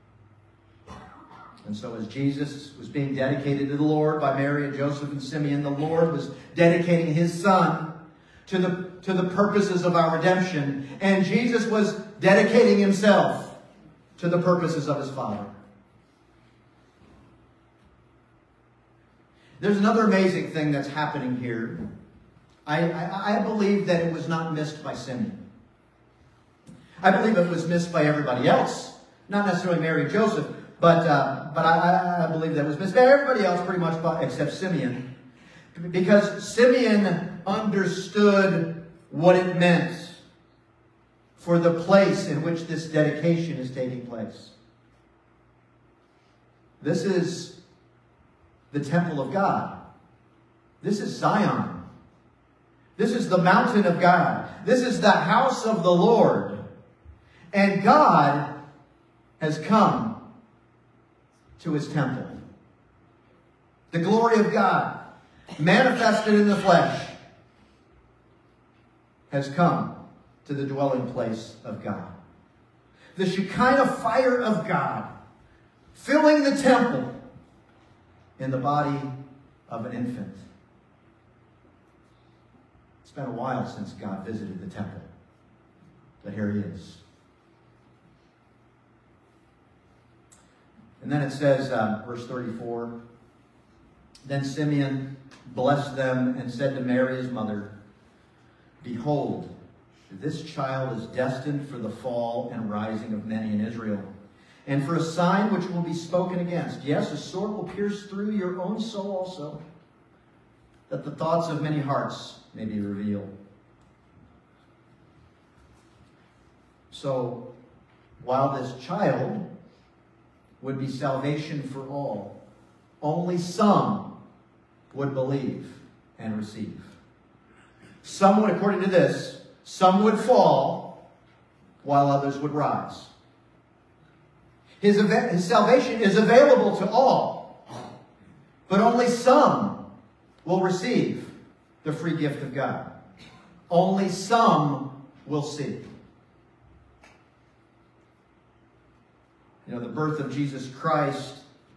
And so as Jesus was being dedicated to the Lord by Mary and Joseph and Simeon, the Lord was dedicating his son to the, to the purposes of our redemption. And Jesus was dedicating himself to the purposes of his Father. There's another amazing thing that's happening here. I, I, I believe that it was not missed by Simeon. I believe it was missed by everybody else. Not necessarily Mary and Joseph, but, uh, but I, I believe that it was missed by everybody else pretty much by, except Simeon. Because Simeon understood what it meant for the place in which this dedication is taking place. This is the temple of God. This is Zion. This is the mountain of God. This is the house of the Lord. And God has come to his temple. The glory of God, manifested in the flesh, has come to the dwelling place of God. The Shekinah fire of God filling the temple in the body of an infant. It's been a while since God visited the temple, but here he is. And then it says, uh, verse thirty-four, then Simeon blessed them and said to Mary his mother, behold, this child is destined for the fall and rising of many in Israel, and for a sign which will be spoken against. Yes, a sword will pierce through your own soul also, that the thoughts of many hearts may be revealed. So, while this child would be salvation for all, only some would believe and receive. Some would, according to this, some would fall while others would rise. His, his salvation is available to all, but only some will receive the free gift of God. Only some will see. You know, the birth of Jesus Christ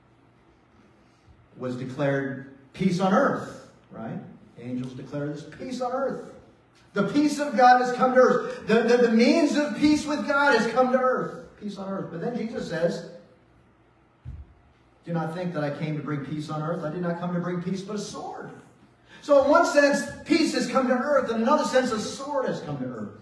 was declared peace on earth, right? Angels declare this peace on earth. The peace of God has come to earth. The, the, the means of peace with God has come to earth. Peace on earth. But then Jesus says, do not think that I came to bring peace on earth. I did not come to bring peace, but a sword. So in one sense, peace has come to earth. In another sense, a sword has come to earth.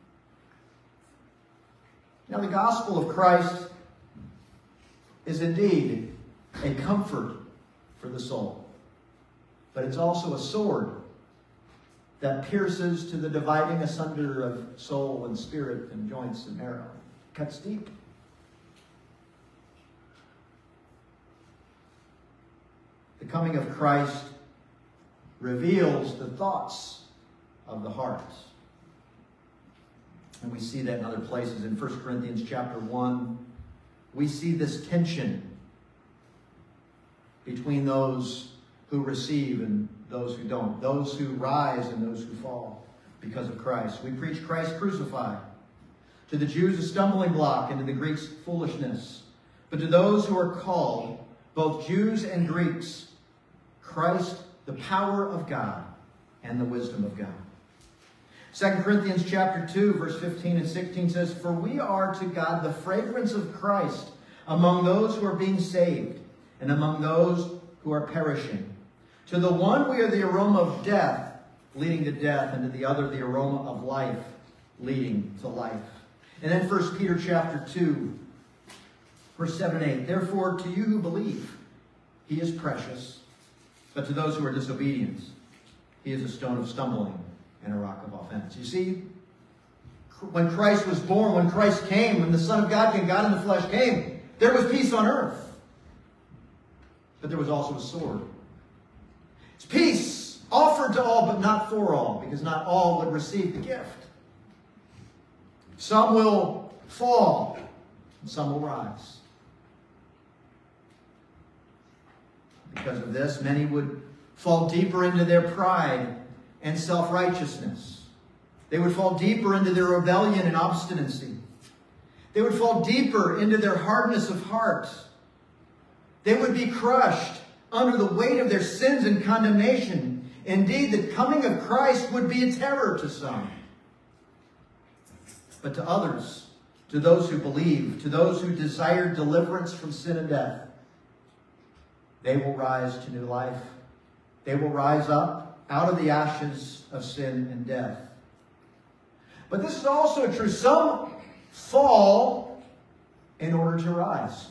Now, the gospel of Christ is indeed a comfort for the soul. But it's also a sword that pierces to the dividing asunder of soul and spirit and joints and marrow. It cuts deep. The coming of Christ reveals the thoughts of the heart. And we see that in other places. In First Corinthians chapter one, we see this tension between those who receive and those who don't. Those who rise and those who fall because of Christ. We preach Christ crucified. To the Jews, a stumbling block, and to the Greeks, foolishness. But to those who are called, both Jews and Greeks, Christ, the power of God and the wisdom of God. Second Corinthians chapter two, verse fifteen and sixteen says, for we are to God the fragrance of Christ among those who are being saved and among those who are perishing. To the one we are the aroma of death, leading to death, and to the other the aroma of life, leading to life. And then First Peter chapter two, verse seven and eight. Therefore, to you who believe, he is precious. But to those who are disobedient, he is a stone of stumbling and a rock of offense. You see, when Christ was born, when Christ came, when the Son of God came, God in the flesh came, there was peace on earth. But there was also a sword. It's peace offered to all, but not for all, because not all would receive the gift. Some will fall, and some will rise. Because of this, many would fall deeper into their pride and self-righteousness. They would fall deeper into their rebellion and obstinacy. They would fall deeper into their hardness of heart. They would be crushed under the weight of their sins and condemnation. Indeed, the coming of Christ would be a terror to some. But to others, to those who believe, to those who desire deliverance from sin and death, they will rise to new life. They will rise up out of the ashes of sin and death. But this is also true. Some fall in order to rise.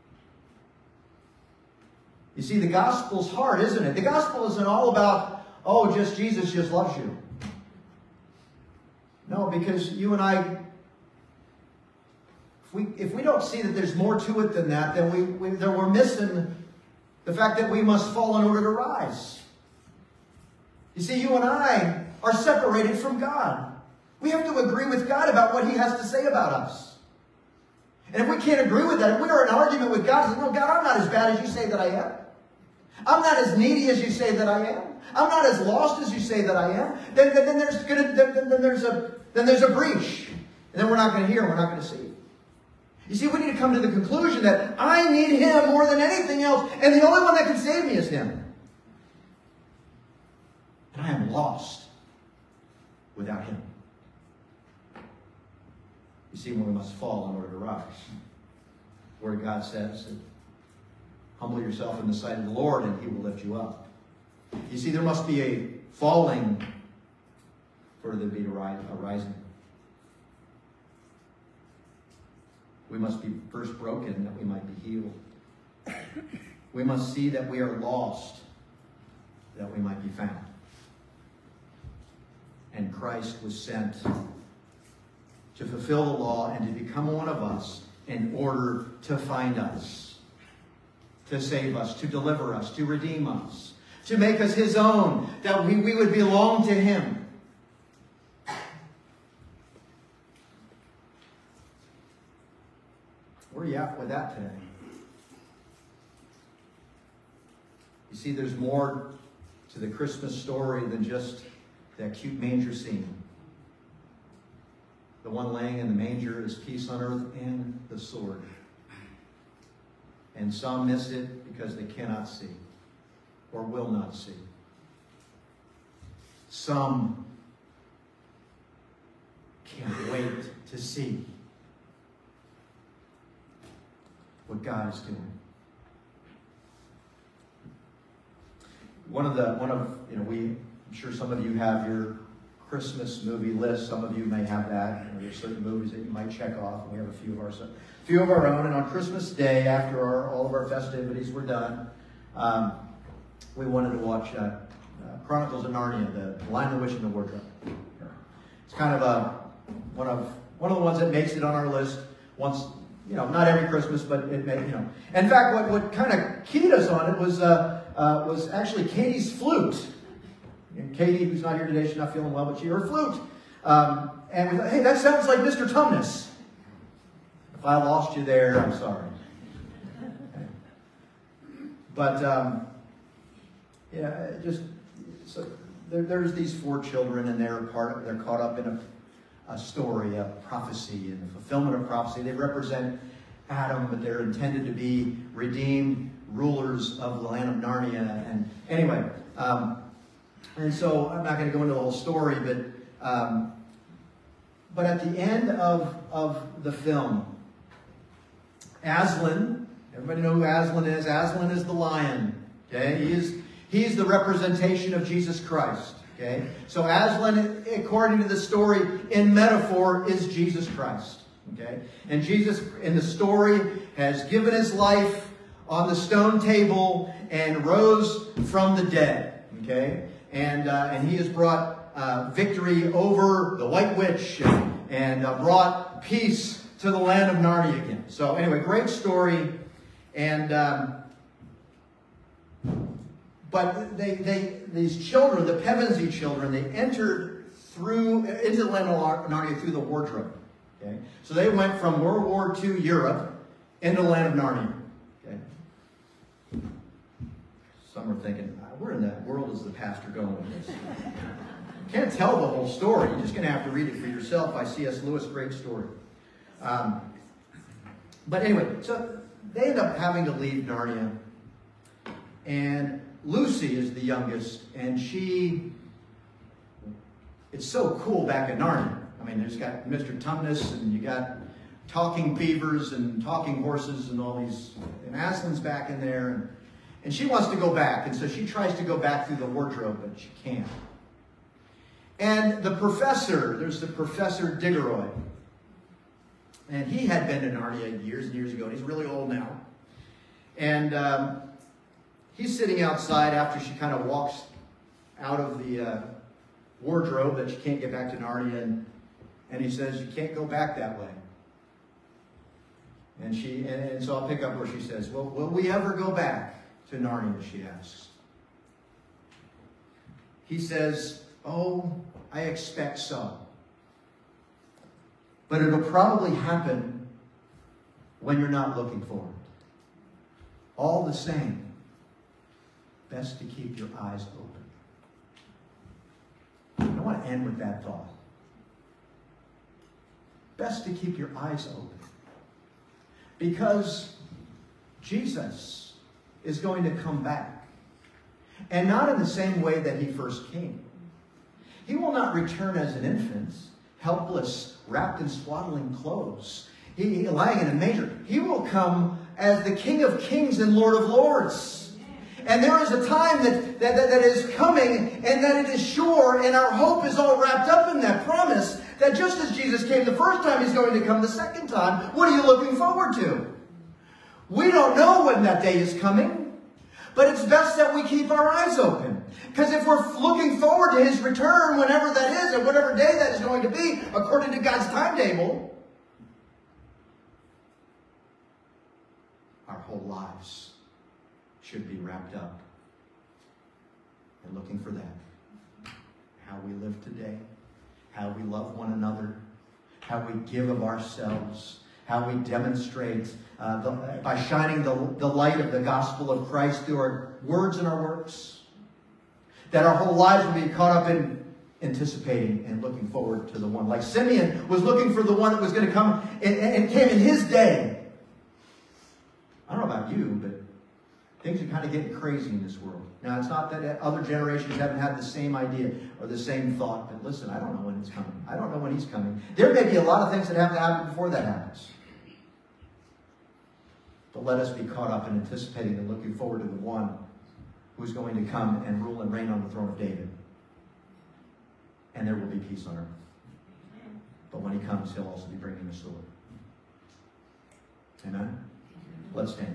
You see, the gospel's hard, isn't it? The gospel isn't all about, oh, just Jesus just loves you. No, because you and I, if we, if we don't see that there's more to it than that, then, we, we, then we're missing the fact that we must fall in order to rise. You see, you and I are separated from God. We have to agree with God about what he has to say about us. And if we can't agree with that, if we are in an argument with God, say, no, God, I'm not as bad as you say that I am. I'm not as needy as you say that I am. I'm not as lost as you say that I am. Then, then, then, there's, gonna, then, then, there's a, then there's a breach. And then we're not going to hear, we're not going to see. You see, we need to come to the conclusion that I need him more than anything else, and the only one that can save me is him. And I am lost without him. You see, when we must fall in order to rise. The Word of God says that humble yourself in the sight of the Lord, and he will lift you up. You see, there must be a falling for there to be a rising. We must be first broken that we might be healed. We must see that we are lost that we might be found. And Christ was sent to fulfill the law and to become one of us in order to find us, to save us, to deliver us, to redeem us, to make us his own, that we, we would belong to him. Where are you at with that today? You see, there's more to the Christmas story than just that cute manger scene. The one laying in the manger is peace on earth and the sword. And some miss it because they cannot see or will not see. Some can't wait to see what God is doing. One of the, one of, you know, we, I'm sure some of you have your Christmas movie list. Some of you may have that. You know, there's certain movies that you might check off. And we have a few of our, few of our own. And on Christmas Day, after our, all of our festivities were done, um, we wanted to watch uh, uh, Chronicles of Narnia, the Lion, the Witch, and the Wardrobe. It's kind of a one of one of the ones that makes it on our list once. You know, not every Christmas, but it may, you know. In fact, what, what kind of keyed us on it was uh, uh, was actually Katie's flute. And Katie, who's not here today, she's not feeling well, but she her flute. Um, and we thought, hey, that sounds like Mister Tumnus. If I lost you there, I'm sorry. But um, yeah, just so there, there's these four children, and they're part. They're caught up in a. a story, a prophecy, and the fulfillment of prophecy. They represent Adam, but they're intended to be redeemed rulers of the land of Narnia. And anyway, um, and so I'm not going to go into the whole story, but um, but at the end of, of the film, Aslan, everybody know who Aslan is? Aslan is the lion. Okay, he is he's the representation of Jesus Christ. Okay, so Aslan, according to the story, in metaphor, is Jesus Christ. Okay, and Jesus, in the story, has given his life on the stone table and rose from the dead. Okay, and uh, and he has brought uh, victory over the White Witch and, and uh, brought peace to the land of Narnia again. So anyway, great story, and. Um, But they, they, these children, the Pevensey children, they entered through into the land of Narnia through the wardrobe. Okay, so they went from World War Two Europe into the land of Narnia. Okay, some are thinking, where in that world is the pastor going with this? Can't tell the whole story. You're just going to have to read it for yourself by C S Lewis. Great story. Um, but anyway, so they end up having to leave Narnia, and Lucy is the youngest, and she, it's so cool back in Narnia. I mean, there's got Mister Tumnus, and you got talking beavers and talking horses and all these, and Aslan's back in there, and, and she wants to go back, and so she tries to go back through the wardrobe, but she can't. And the professor, there's the Professor Diggeroy, and he had been to Narnia years and years ago, and he's really old now. And um, he's sitting outside after she kind of walks out of the uh, wardrobe that she can't get back to Narnia, and, and he says, you can't go back that way. And she, and, and so I'll pick up where she says, well, will we ever go back to Narnia, she asks. He says, oh, I expect so. But it'll probably happen when you're not looking for it. All the same, best to keep your eyes open. I want to end with that thought. Best to keep your eyes open. Because Jesus is going to come back. And not in the same way that he first came. He will not return as an infant, helpless, wrapped in swaddling clothes, he, lying in a manger. He will come as the King of Kings and Lord of Lords. And there is a time that, that, that, that is coming, and that it is sure, and our hope is all wrapped up in that promise, that just as Jesus came the first time, he's going to come the second time. What are you looking forward to? We don't know when that day is coming, but it's best that we keep our eyes open. Because if we're looking forward to his return, whenever that is, and whatever day that is going to be, according to God's timetable, our whole lives should be wrapped up in looking for that. How we live today, how we love one another, how we give of ourselves, how we demonstrate uh, the, by shining the, the light of the gospel of Christ through our words and our works. That our whole lives will be caught up in anticipating and looking forward to the one. Like Simeon was looking for the one that was going to come and, and came in his day. I don't know about you, but things are kind of getting crazy in this world. Now, it's not that other generations haven't had the same idea or the same thought, but listen, I don't know when it's coming. I don't know when he's coming. There may be a lot of things that have to happen before that happens. But let us be caught up in anticipating and looking forward to the one who's going to come and rule and reign on the throne of David. And there will be peace on earth. But when he comes, he'll also be bringing a sword. Amen? Let's stand.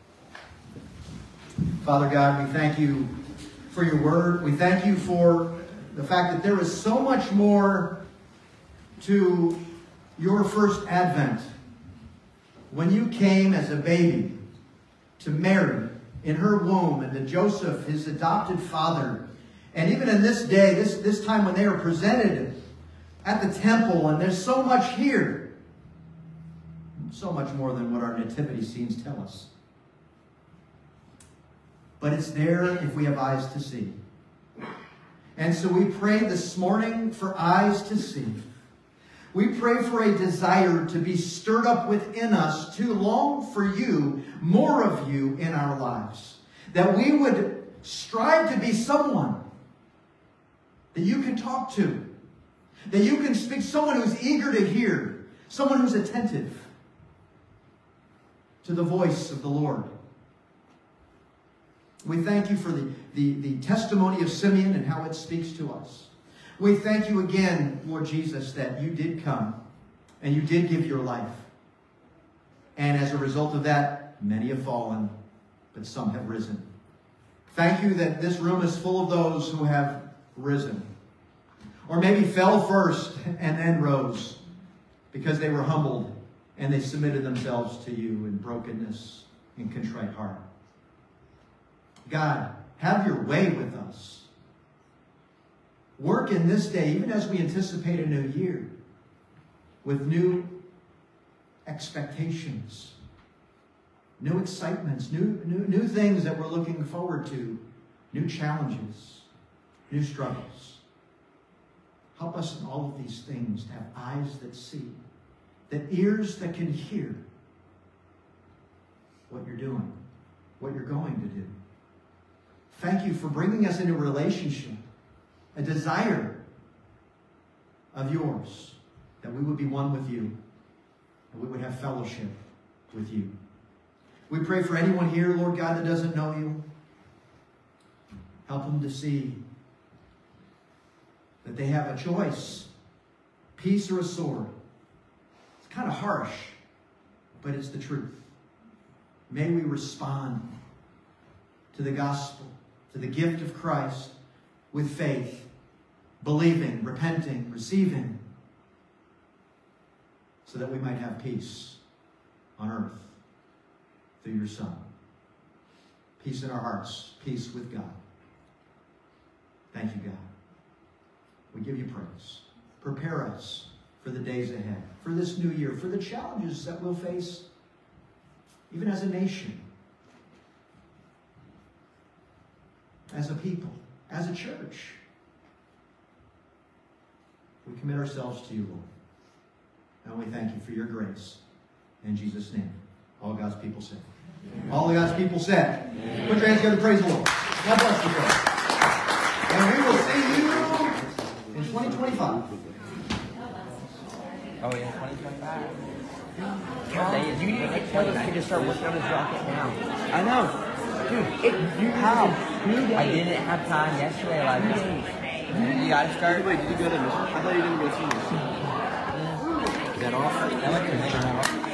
Father God, we thank you for your word. We thank you for the fact that there is so much more to your first advent. When you came as a baby to Mary in her womb and to Joseph, his adopted father. And even in this day, this, this time when they are presented at the temple, and there's so much here. So much more than what our nativity scenes tell us. But it's there if we have eyes to see. And so we pray this morning for eyes to see. We pray for a desire to be stirred up within us to long for you, more of you in our lives. That we would strive to be someone that you can talk to. That you can speak, someone who's eager to hear. Someone who's attentive to the voice of the Lord. We thank you for the, the, the testimony of Simeon and how it speaks to us. We thank you again, Lord Jesus, that you did come and you did give your life. And as a result of that, many have fallen, but some have risen. Thank you that this room is full of those who have risen. Or maybe fell first and then rose because they were humbled and they submitted themselves to you in brokenness and contrite heart. God, have your way with us. Work in this day, even as we anticipate a new year, with new expectations, new excitements, new, new, new things that we're looking forward to, new challenges, new struggles. Help us in all of these things to have eyes that see, that ears that can hear what you're doing, what you're going to do. Thank you for bringing us into a relationship, a desire of yours, that we would be one with you, and we would have fellowship with you. We pray for anyone here, Lord God, that doesn't know you. Help them to see that they have a choice, peace or a sword. It's kind of harsh, but it's the truth. May we respond to the gospel, to the gift of Christ with faith, believing, repenting, receiving, so that we might have peace on earth through your Son. Peace in our hearts, peace with God. Thank you, God. We give you praise. Prepare us for the days ahead, for this new year, for the challenges that we'll face, even as a nation, as a people, as a church. We commit ourselves to you, Lord. And we thank you for your grace. In Jesus' name, all God's people said. All of God's people said. Amen. Put your hands together, praise the Lord. God bless you, friends. And we will see you in twenty twenty-five. Oh, yeah, twenty twenty-five. Yeah. You need to tell us to just start working on this rocket now. I know. Dude, it, you, how? I didn't have time yesterday, like, you gotta start. Wait, did you go to mission? I thought you didn't go to mission. Is that off? That might be a mission.